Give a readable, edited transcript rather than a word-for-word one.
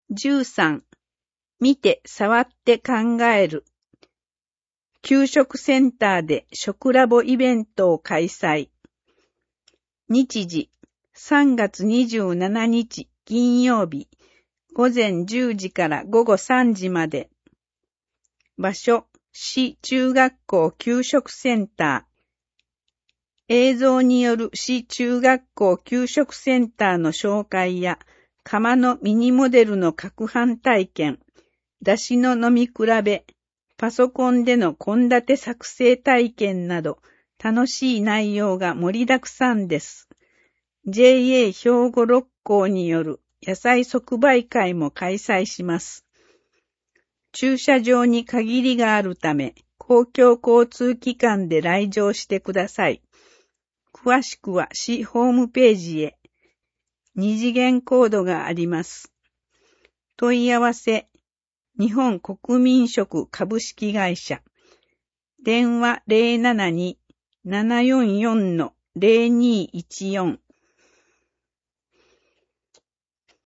13、見て触って考える。給食センターで食ラボイベントを開催。日時、3月27日金曜日、午前10時から午後3時まで。場所、市中学校給食センター。映像による市中学校給食センターの紹介や、釜のミニモデルの攪拌体験、出汁の飲み比べ、パソコンでの献立作成体験など、楽しい内容が盛りだくさんです。JA 兵庫六甲による野菜即売会も開催します。駐車場に限りがあるため、公共交通機関で来場してください。詳しくは市ホームページへ。二次元コードがあります。問い合わせ、日本国民食株式会社。電話 072-744-0214